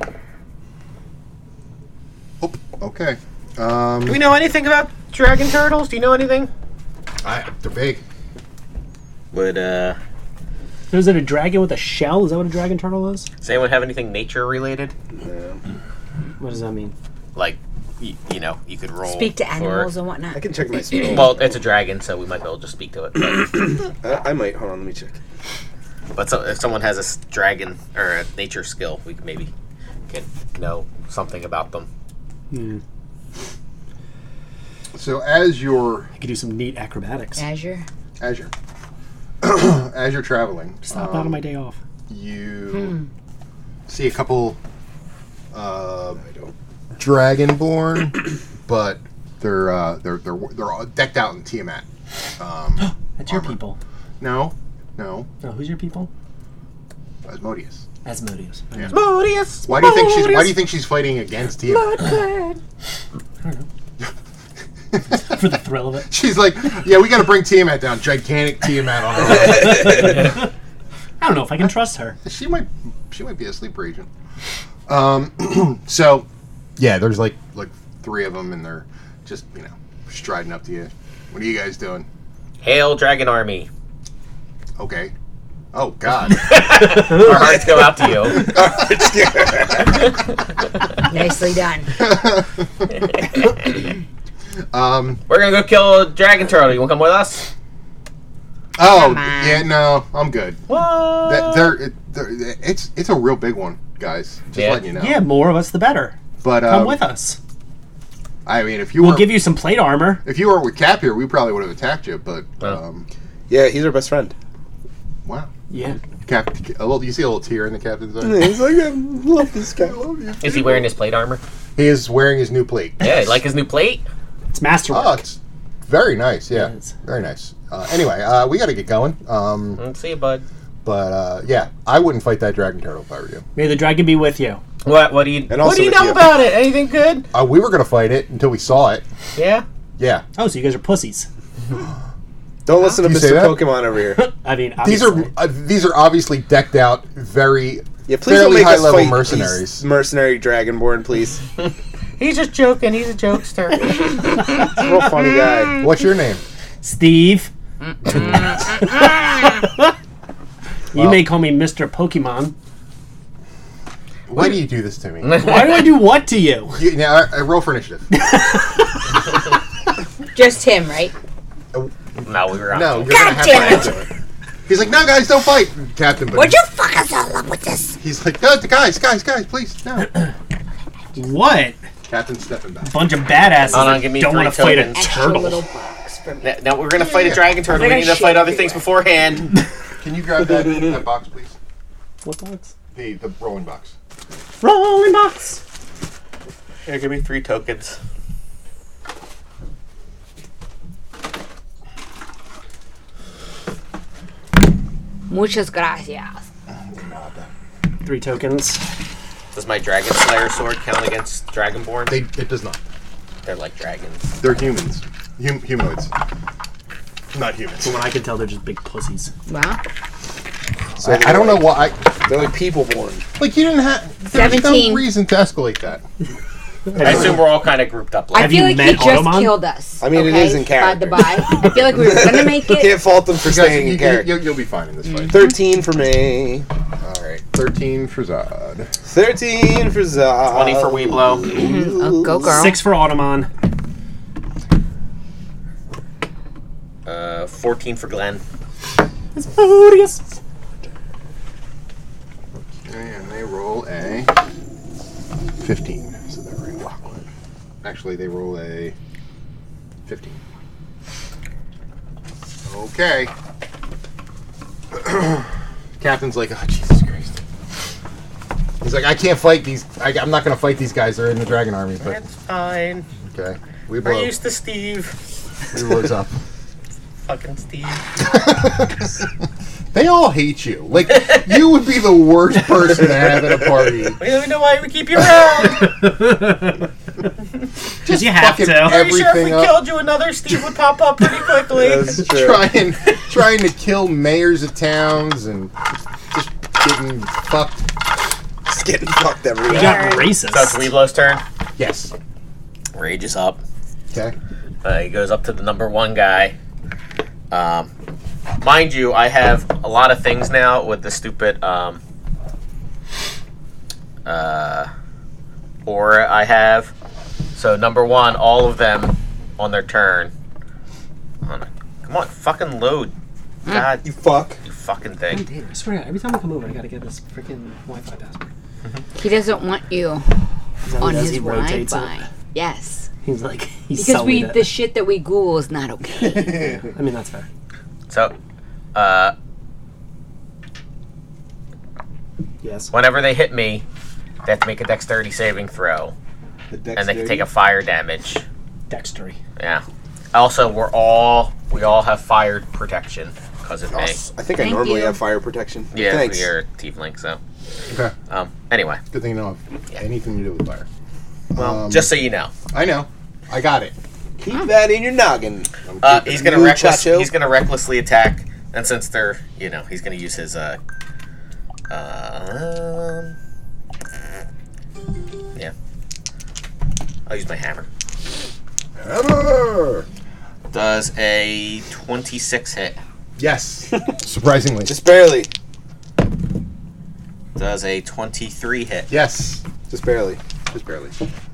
Nope. Okay. Um, Do we know anything about dragon turtles? Do you know anything? I, they're big. Would uh So is it a dragon with a shell? Is that what a dragon turtle is? does anyone have anything nature related? What does that mean? Like you, you know, you could roll Speak to for- animals and whatnot. I can check my spell. Well, it's a dragon, so we might be able to just speak to it. But, Uh, I might. Hold on, let me check. but so, if someone has a s- dragon or a nature skill, we could maybe can know something about them. Hmm. So as you're I could do some neat acrobatics. Azure. as you're as you're traveling, Stop um, out of my day off. you see a couple uh, dragonborn, but they're uh, they're they're they're all decked out in Tiamat. Um, That's your armor. people. no, no, Oh, who's your people? Asmodeus. Asmodeus. Yeah. Modius. Why do you think she's Why do you think she's fighting against Tiamat? For the thrill of it. She's like, yeah, we got to bring Tiamat down. Gigantic Tiamat on her. I don't know if I can trust her. She might she might be a sleeper agent. Um, so yeah, there's like like three of them, and they're just you know striding up to you. What are you guys doing? Hail, dragon army! Okay. Oh God. Our hearts go out to you. Nicely done. um. We're gonna go kill a dragon turtle. You wanna come with us? Oh Come on. yeah, no, I'm good. What? That, they're, they're, it's it's a real big one, guys. Just Yeah. letting you know. Yeah, more of us the better. But Come um, with us. I mean, if you We'll were give you some plate armor. if you were with Cap here, we probably would have attacked you. But Oh. um, Yeah, he's our best friend. wow, Yeah. Cap. A little, you see a little tear in the captain's eye. He's like, I love this guy. I love you. Is he wearing his plate armor? He is wearing his new plate. Yeah, you like his new plate? It's masterwork. Oh, it's very nice. Yeah, It is. very nice. Uh, anyway, uh, we got to get going. Um, Let's see you, bud. but uh, yeah, I wouldn't fight that dragon turtle if I were you. May the dragon be with you. What? What do you? And also What do you with know about it? Anything good? Uh, we were gonna fight it until we saw it. Yeah. Yeah, Oh, so you guys are pussies. Don't listen to You say Mister that? Pokemon over here. I mean, these obviously. are uh, these are obviously decked out, very Yeah, please fairly don't make high us level fight mercenaries. these mercenary dragonborn, please. He's just joking. He's a jokester. He's a real funny guy. What's your name? Steve. you Well- may call me Mister Pokemon. Why do you do this to me? Why do I do what to you? You, now, I, I roll for initiative. Just him, right? No, we were out. No, you're God gonna have damn to answer it. He's like, no, guys, don't fight, Captain. But Would you fuck us all up with this? he's like, no, guys, guys, guys, please, no. What? Captain's stepping back. Bunch of badasses Hold on, that give me don't three want to fight a tokens. Extra turtle. little box for me. Now, now we're gonna fight a dragon turtle. They're We need gonna to fight shit other things everywhere. beforehand. Can you grab that, that box, please? What box? The the rolling box. Rolling box. Here, give me three tokens. Muchas gracias. Three tokens. Does my dragon slayer sword count against dragonborn? They it does not. They're like dragons. They're humans. Hum, humanoids. Not humans. From what I can tell, they're just big pussies. Wow. So I, I don't know why. They're like people born. Like, you didn't have. There's seventeen. no reason to escalate that. I assume we're all kind of grouped up. I Have feel you like met he just Automon? killed us. I mean, it okay? is in By character. the by, I feel like we were gonna make it. Can't fault them for You guys, staying you, in character. you, you'll be fine in this fight. Thirteen for me. All right, thirteen for Zod. Thirteen for Zod. twenty for Weeblo. Oh, go girl. Six for Automon. Uh, fourteen for Glenn. It's odious. And they roll a fifteen. So they're in Lockwood. Actually, they roll a fifteen. Okay. Captain's like, oh, Jesus Christ. He's like, I can't fight these. I, I'm not going to fight these guys. They're in the Dragon Army. But That's fine. okay. We We're blow. used to Steve. We blows up. Fucking Steve. They all hate you. Like, you would be the worst person to have at a party. We don't even know why we keep you around. Just you have fucking to. Are you sure if everything we up. killed you, another Steve would pop up pretty quickly? That's true. trying trying to kill mayors of towns and just getting fucked. Just getting fucked everywhere. You got racist. So it's Weeblo's turn. Yes. Rage is up. Okay. Uh, he goes up to the number one guy. Um, mind you, I have a lot of things now with the stupid um, uh, aura I have. So number one, all of them on their turn. Hold on. Come on, fucking load. God, You fuck. you fucking God thing. damn, I swear to God, every time I come over, I gotta get this freaking Wi-Fi password. He doesn't want you Is that what on he does? his He rotates Wi-Fi. it. Yes. He's like, he's Because we sullied the it. shit that we Google is not okay. I mean, that's fair. So, uh, Yes. whenever they hit me, they have to make a dexterity saving throw, and they can take a fire damage. Dextery. Yeah. Also, we're all we all have fire protection because of me. I think I Thank normally you. have fire protection. Yeah, Thanks. you're a tiefling, so. Okay. Um. Anyway, Good thing you don't have anything to do with fire. well, Um, just so you know, I know. I got it. Keep that in your noggin. I'm uh, keeping he's it. gonna reckless. Muchacho. He's gonna recklessly attack, and since they're, you know, he's gonna use his uh. Um. Yeah. I'll use my hammer. Hammer! Does a twenty-six hit? Yes. Surprisingly. Just barely. Does a twenty-three hit? Yes. Just barely. Just barely.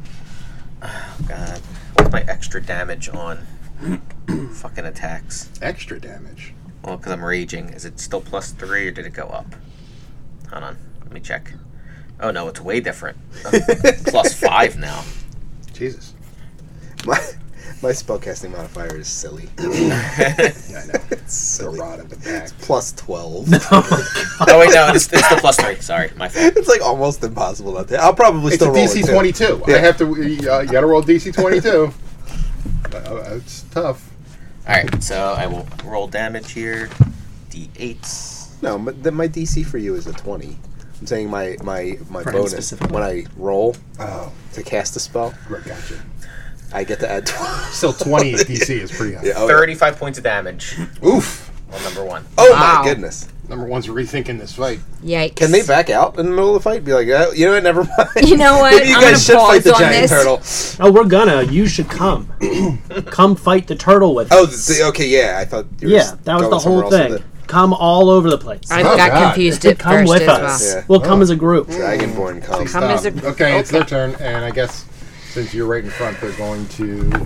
Oh God. What's my extra damage on fucking attacks? Extra damage. Well, because I'm raging. Is it still plus three or did it go up? Hold on. Let me check. Oh no, it's way different. Uh, plus five now. Jesus. My my spellcasting modifier is silly. Yeah, I know. It's The silly. rod at the back. Plus twelve. Oh wait, no, it's, it's the plus three. Sorry, my fault. It's like almost impossible not to. I'll probably It's still a roll D C it too. twenty-two. Yeah. I have to. Uh, you gotta roll D C twenty-two. uh, it's tough. All right, so I will roll damage here. D eights. No, but then my D C for you is a twenty. I'm saying my my my For him bonus specifically. when I roll Oh, to cast a spell, right, gotcha. I get to add twenty. Still, twenty D C is pretty high. Yeah, oh, yeah. Thirty-five points of damage Oof. on number one. Oh Wow. my goodness! Number one's rethinking this fight. Yikes. Can they back out in the middle of the fight? Be like, oh, you know what? Never mind. You know what? Maybe you I'm guys should gonna fight the pause on giant this. turtle. Oh, we're gonna. You should come. Come fight the turtle with Oh, us. the, okay, yeah. I thought. You were Yeah, that was going the somewhere whole else with thing. Come all over the place. I Oh, got God. confused You at come first with as us. well. Yeah. We'll come Oh. as a group. it. Dragonborn comes. Come as a- Okay, it's their okay. turn, and I guess since you're right in front, they're going to.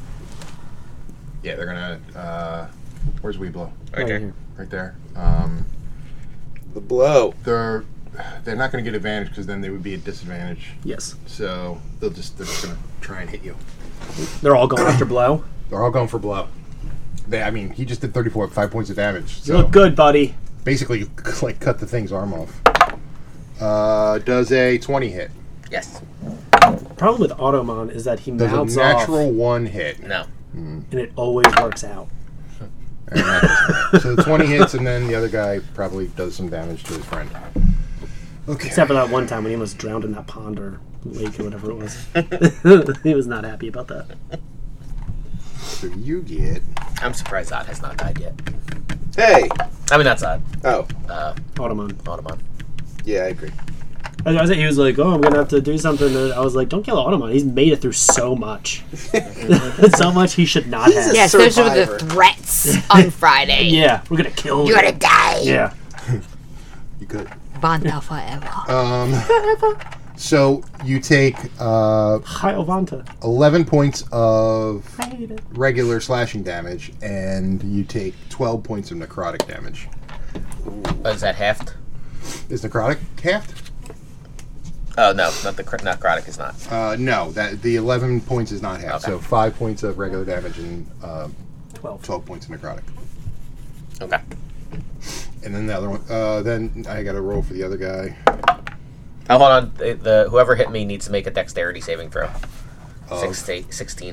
Yeah, they're gonna. Uh, where's Weeblo? Right there. here. Right there. Um, The blow. they're they're not going to get advantage because then they would be at disadvantage. Yes. So they'll just they're just going to try and hit you. They're all going after blow. They're all going for blow. They, I mean, he just did thirty-four, five points of damage. You So look good, buddy. basically, you, like cut the thing's arm off. Uh, does a twenty hit? Yes. Problem with Automon is that he Does mouths a natural off, one hit? No. and it always works out. And that- so the twenty hits, and then the other guy probably does some damage to his friend. Okay. Except for that one time when he almost drowned in that pond or lake or whatever it was. He was not happy about that. So you get. I'm surprised that has not died yet. Hey, I mean, not Zod. Oh, Uh, Automon. Automon. yeah, I agree. I was, he was like, "Oh, I'm gonna have to do something." And I was like, "Don't kill Automon. He's made it through so much, so much he should not have." Yes, those were the Survivor. threats on Friday. Yeah, we're gonna kill. You're you. gonna die. Yeah. You could. Banta forever. Um, so you take uh, Hi, Ovanta. eleven points of I hate it. regular slashing damage, and you take twelve points of necrotic damage. Oh, is that halved? Is necrotic halved? Oh no, not the cr- necrotic is not. Uh, no, that the eleven points is not halved. Okay. So five points of regular damage and uh, Twelve. twelve points of necrotic. Okay. And then the other one. Uh, then I got to roll for the other guy. Oh, hold on. The, the whoever hit me needs to make a dexterity saving throw. Of- Six, eight, sixteen.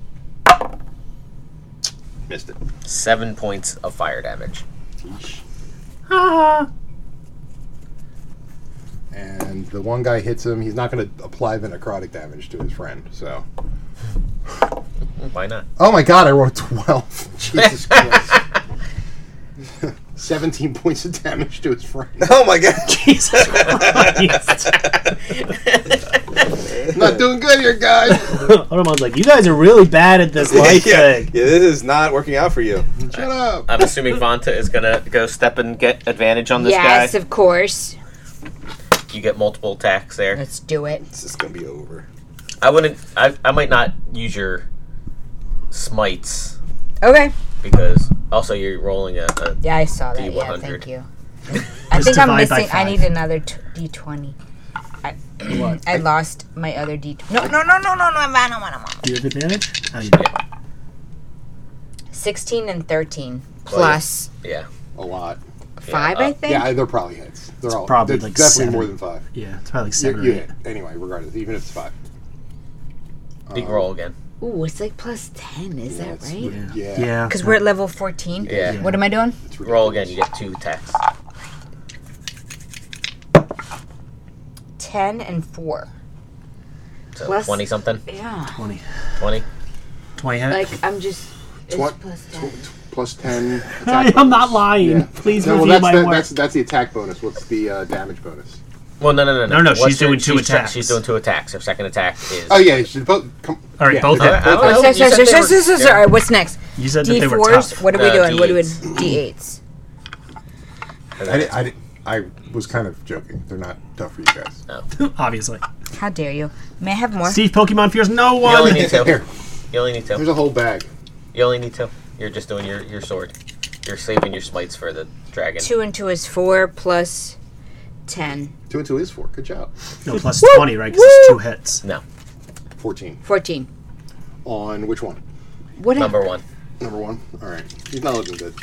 Missed it. Seven points of fire damage. Ah. And the one guy hits him. He's not going to apply the necrotic damage to his friend. So. Why not? Oh my God! I rolled twelve. Jesus Christ. Seventeen points of damage to his friend. Oh my god. Jesus Christ. Not doing good here, guys. Automon's like, "You guys are really bad at this life yeah, thing." yeah, this is not working out for you. Shut up. I'm assuming Vanta is gonna go step and get advantage on this Yes, guy. of course. You get multiple attacks there. Let's do it. This is gonna be over. I wouldn't. I, I might not use your smites Okay. because also you're rolling a. a Yeah, I saw that. D Yeah, one hundred. thank you. I Just think I'm divide by missing. I five. need another t- D twenty. I, What? I lost my other D twenty. No, no, no, no, no, no, I'm on, I'm on, I'm on. Do you have advantage? Oh, you do. sixteen and thirteen Well, plus yeah. A lot. five, uh, I think. Yeah, they're probably hits. They're all probably they're like definitely seven. more than five. Yeah, it's probably like You, seven you or hit eight. anyway, regardless, even if it's five. Big Um, roll again. Ooh, it's like plus ten. Is Yeah, that it's- right? Yeah. Yeah. Yeah. Because we're at level fourteen. Yeah. What am I doing? It's Roll ridiculous. again. You get two attacks. ten and four. So Plus- twenty something. Yeah. twenty. Twenty. twenty hit. Like I'm just. It's Twen- plus tw- ten. tw- plus ten. I, attack I'm not bonus. lying. Yeah. Please No, well, review that's, my that, work. that's that's the attack bonus. What's the uh, damage bonus? Well, no, no, no, no. No, no, What's she's your- doing two she's try- attacks. She's doing two attacks. Her second attack is. Oh yeah, you should both come. All right, yeah, both okay. hit. I don't Oh, know. sorry, You sorry, said sorry, they sorry, were- sorry, sorry, yeah. sorry. What's next? You said that D they were fours. tough. What are we Uh, doing? What are we D doing? D eights. I, did, I, did, I was kind of joking. They're not tough for you guys. Obviously. How dare you? May I have more? Steve Pokemon fears no You only one. need two. Here, You only need two. there's a whole bag. You only need two. You're just doing your, your sword. You're saving your smites for the dragon. Two and two is four plus ten. Two and two is four. Good job. No, plus twenty, right? Because it's two hits. No. Fourteen. Fourteen. On which one? What? Number one. Number one. All right. He's not looking good.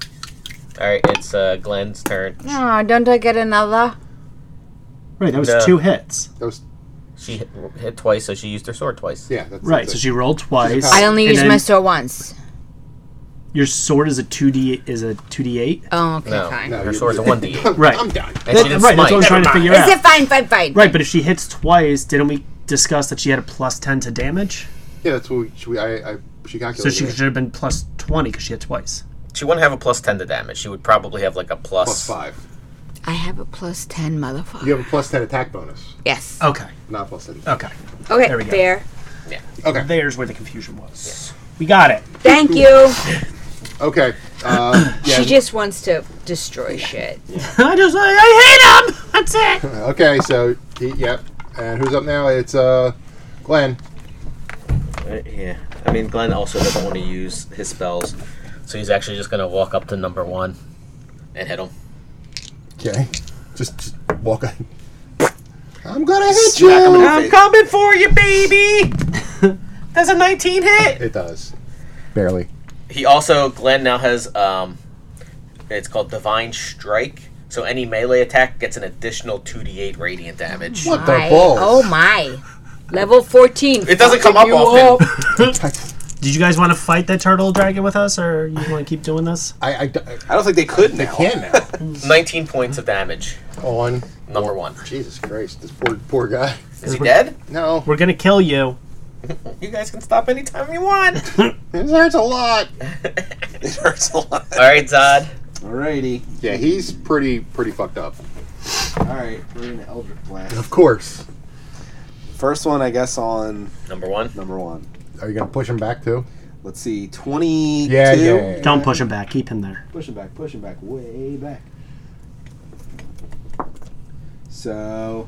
All right, it's uh, Glenn's turn. Oh, don't I get another? Right, that was No. two hits. That was She hit, hit twice, so she used her sword twice. yeah. That's Right, that's so it. she rolled twice. I only and use then my sword once. Your sword is a two d is a two d eight. Oh, okay, No, fine. No, her you- sword's a one d eight. Right. I'm done. And That- she didn't right, that's smite. what I'm trying to figure Is out. it fine, fine, fine? Right, but if she hits twice, didn't we discuss that she had a plus ten to damage? Yeah, that's what we, she, I, I she So calculated. she it. should have been plus twenty because she hit twice. She wouldn't have a plus ten to damage. She would probably have like a plus. plus five. I have a plus ten, motherfucker. You have a plus ten attack bonus, Yes. Okay. not plus ten. Okay. Okay, There we go. fair. Okay. There's where the confusion was. We got it. Thank you. Okay. Uh, yeah. She just wants to destroy shit. I just I hate him. That's it. Okay. So he, yep. And who's up now? It's uh, Glenn. Uh, yeah. I mean, Glenn also doesn't want to use his spells, so he's actually just going to walk up to number one and hit him. Okay. Just, just walk on. I'm gonna hit Smack him in you. the face. coming for you, baby. That's a nineteen hit. It does. Barely. He also, Glenn now has, um, it's called Divine Strike. So any melee attack gets an additional two d eight radiant damage. What the My- balls? Oh my. Level fourteen. It doesn't come up Fucking you often. up. Did you guys want to fight the turtle dragon with us, or you want to keep doing this? I, I, I don't think they could they now. can now. nineteen points of damage. On Number one. Jesus Christ, this poor poor guy. Is he dead? No, We're gonna kill you. You guys can stop anytime you want. this hurts a lot. It hurts a lot. All right, Zod. Alrighty. Yeah, he's pretty pretty fucked up. Alright, we're in Eldritch Blast. Of course. First one, I guess, on Number one. number one. Are you gonna push him back too? Let's see, twenty-two. Yeah, yeah, yeah, yeah. Don't push him back. Keep him there. Push him back, push him back, way back. So,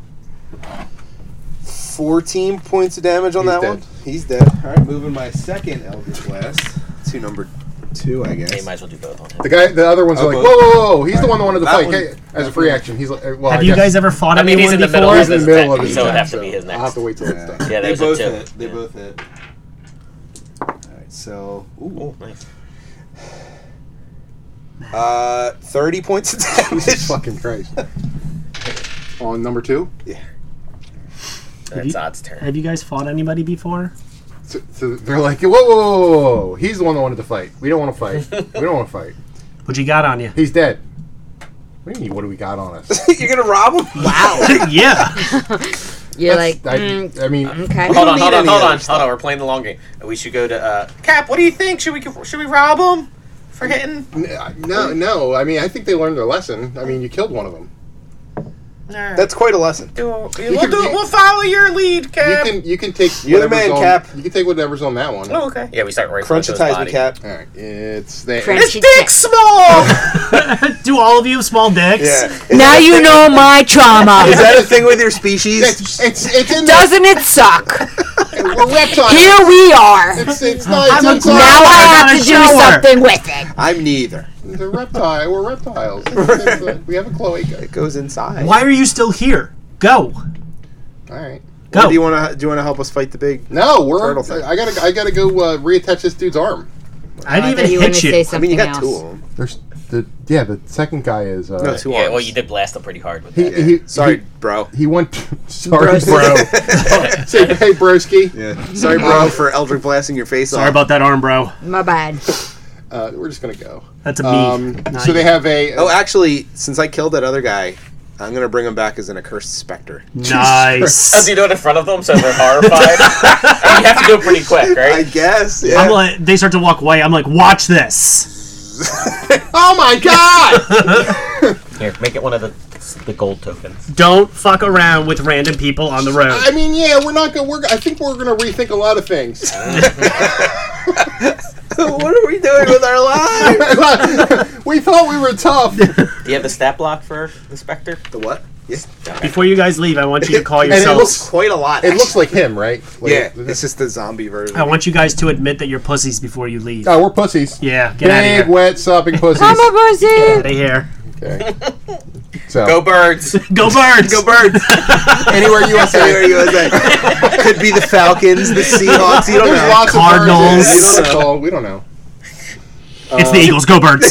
fourteen points of damage on He's that dead. one. He's dead. Alright, moving my second Eldritch Blast to number two, I guess. Yeah, you might as well do both on him. The guy, the other ones Oh, are like, both. whoa, whoa, whoa! He's the one that wanted to That fight. one- Hey, as a free action, he's like, uh, well, Have I you guess guys ever fought I mean, anyone he's in the before? middle of he's in his the middle attack, of his so it'd attack, have to be his I'll have next. to wait till it's Yeah. done. Yeah, They there's both a two. hit. They Yeah. both hit. Alright, so, ooh. Oh, nice. Uh, thirty points of damage. Jesus fucking Christ. On number two? That's you- Odd's turn. Have you guys fought anybody before? So, so they're like, whoa, whoa, whoa, whoa, whoa! He's the one that wanted to fight. We don't want to fight. We don't want to fight. What you got on you? He's dead. What do you mean? What do we got on us? You're gonna rob him? Wow. Yeah. You're That's- like, I, mm, I mean, okay. Hold on, need hold on, any hold other on, stuff. hold on. We're playing the long game. We should go to uh, Cap. What do you think? Should we should we rob him for hitting? no, no. I mean, I think they learned their lesson. I mean, you killed one of them. That's quite a lesson. we'll do. can- you- We'll follow your lead, Cap. You can, you can take. You're the whatever's man, on, Cap. You can take whatever's on that one. Oh, okay. Yeah, we start right. Crunch into a his ties body. me, Cap. All right, it's the. Crunch- His dick's small. Do all of you have small dicks? Yeah. Now you know my trauma. Is that a thing with your species? It's it's, it's in there. Doesn't it suck? We're reptiles. Here we are. It's it's not. I'm It's a inside. Now I have I'm to a do shower. something with it. I'm neither. It's a reptile. We're reptiles. It's, it's a, we have a cloaca. It goes inside. Why are you still here? Go. All right. Go. Or do you want to? Do you want to help us fight the big? No, we're. Turtle thing. I gotta. I gotta go uh, reattach this dude's arm. I didn't I thought even you were hit gonna you. say I something mean, you got else. two of them. There's the yeah. The second guy is. Uh, No, two Yeah, arms. well, you did blast him pretty hard with He, that. he, Sorry, he, bro. he went. Sorry, Broski. bro. Say, hey, broski. Yeah. Sorry, bro, for Eldritch blasting your face Sorry off. about that arm, bro. My bad. Uh, we're just gonna go. That's a me. Um, Not so they you. have a. Oh, actually, since I killed that other guy, I'm gonna bring him back as an accursed specter. Oh, Nice. do you do it in front of them so they're horrified? I mean, you have to do it pretty quick, I right? guess. Yeah. I'm like, they start to walk away. I'm like, watch this. Oh my god! Here, make it one of the the gold tokens. Don't fuck around with random people on the road. I mean, yeah, we're not gonna. We're. I think we're gonna rethink a lot of things. What are we doing with our lives? We thought we were tough. Do you have the stat block for the Spectre? The what? Yeah. Before you guys leave, I want you to call it It yourselves. looks quite a lot. It looks like him, right? Like, Yeah, it's just the zombie version. I want you guys to admit that you're pussies before you leave. Oh, we're pussies. Yeah, get out of Big, here. wet, sopping pussies. I'm a pussy. Out of here. Okay. So Go birds! Go birds. Go birds! anywhere U S A. Anywhere U S A. Could be the Falcons, the Seahawks. You don't There's know. lots Cardinals. of birds. You don't know. We don't know. It's the Eagles. Go birds.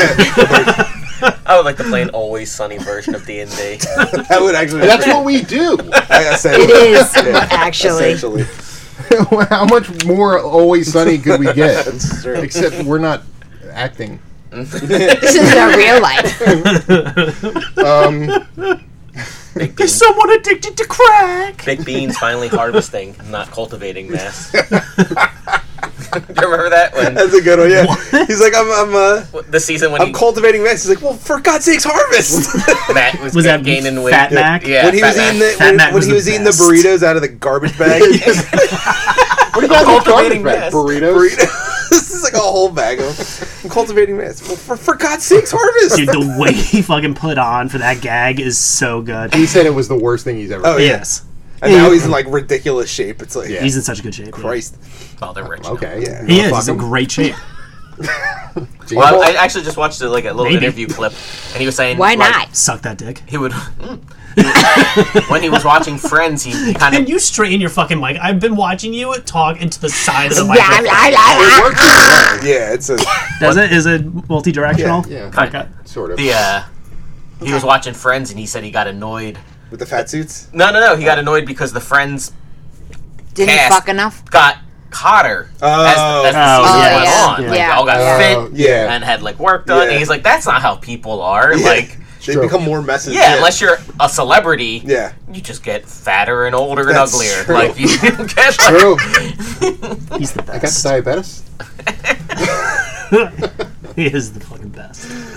I would like to play an Always Sunny version of D and D. That would actually. And that's what we do. I gotta say. It is, actually. Essentially. How much more Always Sunny could we get? That's true. Except we're not acting. This is our real life. Um, Big There's Beans, someone addicted to crack. Big Beans finally harvesting, not cultivating mass. Do you remember that when That's a good one. Yeah. He's like, I'm, I'm, uh, the season when I'm he, cultivating mass. He's like, well, for God's sakes, harvest. Matt was, Was that gaining weight? Fat Mac? Yeah, when he was Fat eating Mac. the Fat when, Mac when was he the was eating best. the burritos out of the garbage bag. what do you guys Cultivating cultivating mass. burritos? Burritos. This is like a whole bag of them. I'm cultivating mass. Well, for, for God's sakes, harvest. Dude, the way he fucking put on for that gag is so good. He said it was the worst thing he's ever. Oh, done. yeah. Yes. And now he's in like ridiculous shape. It's like, Yeah. He's in such good shape. yeah. Christ. Oh, they're rich. now. Okay. Yeah. He You is. wanna He's in fuck him? great shape. Well, I, I actually just watched uh, like a little Maybe. interview clip, and he was saying, Why like, not? Suck that dick. He would. When he was watching Friends, he kind Can of you straighten your fucking mic? I've been watching you talk into the side of the Blah, microphone. blah, blah, blah. It works as well. Yeah, it's a. Does it? Is it multi-directional? Yeah, Okay. sort of. the. Uh, he was watching Friends, and he said he got annoyed. With the fat suits? No, no, no. He got annoyed because the Friends Didn't Cast. fuck enough. got hotter Oh. as, as the Oh, season yes. went yeah. on. Like, Yeah. they all got Oh, fit yeah. and had like work done. Yeah. And he's like, "That's not how people are." Yeah. Like, They True. become more messes. yeah, unless you're a celebrity, Yeah. you just get fatter and older and That's uglier. true. Like you don't get like, True. He's the I got best. the diabetes. He is the fucking best.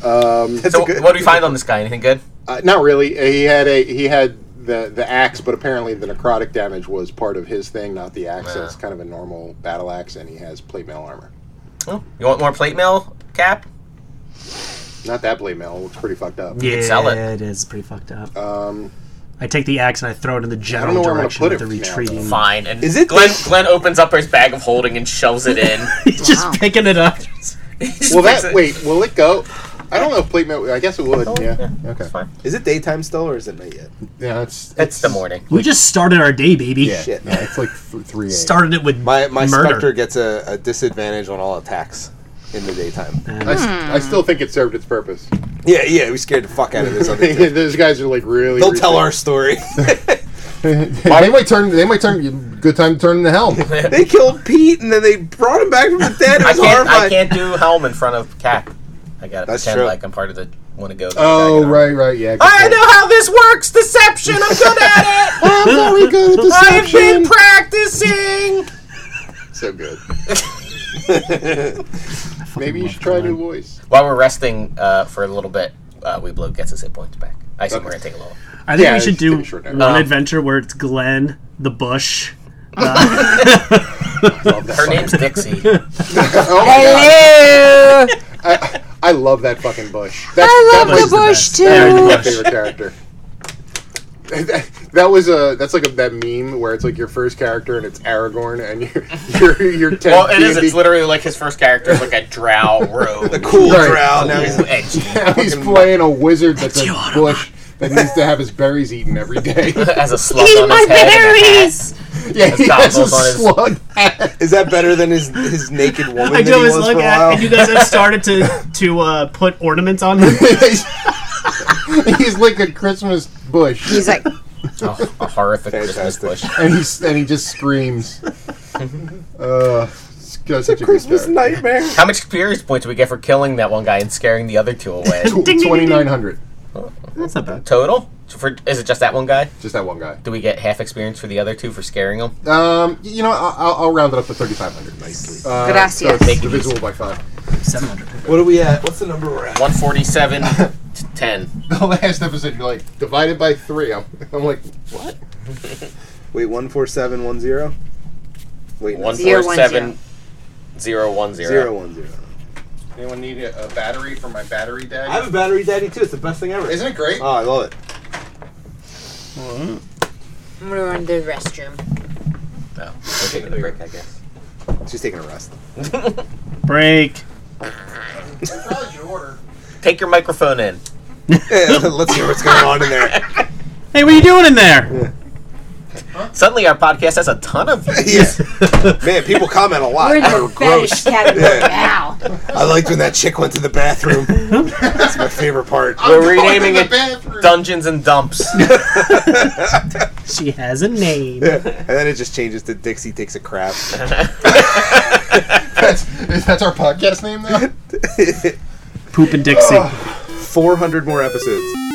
Um, That's So a good. what do we find on this guy? Anything good? uh, not really. He had a he had the the axe, but apparently the necrotic damage was part of his thing, not the axe. So Yeah. it's kind of a normal battle axe, and he has plate mail armor. Oh, you want more plate mail, Cap? Not that plate mail. It looks pretty fucked up. Yeah, could sell it. it is pretty fucked up. Um, I take the axe and I throw it in the general know where I'm gonna direction put of it the now, retreating. though. Fine. And Is it Glenn? this- Glenn opens up his bag of holding and shoves it in. He's just Wow. picking it up. He just well, picks that it. wait, will it go? I don't know if plate mail. I guess it would. yeah. Okay. It's fine. Is it daytime still, or is it night yet? Yeah, it's It's the morning. We just started our day, baby. Yeah, Shit. yeah, it's like th- three. a.m. Started it with My my murder. Spectre gets a, a disadvantage on all attacks in the daytime. And I, s- I still think it served its purpose. Yeah, yeah, we scared the fuck out of this other dude. Those guys are like really. They'll tell our story. they might turn. They might turn. Good time to turn into hell. They killed Pete, and then they brought him back from the dead. It I was can't. I horrifying. can't do Helm in front of Cap. I gotta That's pretend true. like I'm part of the. Want to go? To the Oh Dragon right, right, yeah. good I point. know how this works. Deception. I'm good at it. I'm very good at I've been deception. practicing. So good. Maybe you should try a new voice. Army. While we're resting uh, for a little bit, uh, Weeblo gets his hit points back. I assume Okay. we're gonna take a little. I think Yeah, we should it's do pretty short one now. Um, adventure where it's Glenn, the bush. Her name's Dixie. Oh my Hello. god, I, I love that fucking bush. That's, I that love was the bush best. Yeah, too. my favorite character. That was a that's like a, that meme where it's like your first character and it's Aragorn and you're you're you're ten, Well, it is. D and D It's literally like his first character is like a drow rogue. The cool Right. drow. Now Ooh, he's edgy. Now he's playing a wizard that's a bush that needs to have his berries eaten every day. Has a slug Eat on my his head. and a hat. berries. Yeah, he has a goggles on his- slug hat. Is that better than his his naked woman I that do he his was look for a at, while? and you guys have started to to uh, put ornaments on him. He's like a Christmas bush, He's like, Oh, a horrific Christmas Fantastic. bush. and he's and he just screams. Uh, it's got such a good Christmas start. nightmare. How much experience points do we get for killing that one guy and scaring the other two away? Twenty-nine hundred. That's not bad. Total? For, is it just that one guy? Just that one guy. Do we get half experience for the other two for scaring them? Um, you know, I'll, I'll round it up to thirty-five hundred. Nicely. Uh, Gracias. So it's Make it divisible by five. Seven hundred. What are we at? What's the number we're at? one forty-seven to ten. The last episode, you're like divided by three. I'm, I'm like, what? Wait, one four seven one zero. Wait, no. one Zero, four one, seven zero one zero. Zero one zero. Anyone need a, a battery for my battery daddy? I have a battery daddy too. It's the best thing ever. Isn't it great? Oh, I love it. I'm gonna run to the restroom. No, we're taking a break, I guess. She's taking a rest. Break. Probably should order. Take your microphone in. Yeah, let's hear what's going on in there. Hey, what are you doing in there? Suddenly, our podcast has a ton of views. Yeah. Man, people comment a lot. We're in They're the fetish category Yeah. now. I liked when that chick went to the bathroom. That's my favorite part. We're I'm going renaming to the it bathroom. Dungeons and Dumps. She has a name. Yeah. And then it just changes to Dixie takes a crap. That's, that's our podcast name now? Poop and Dixie. four hundred more episodes.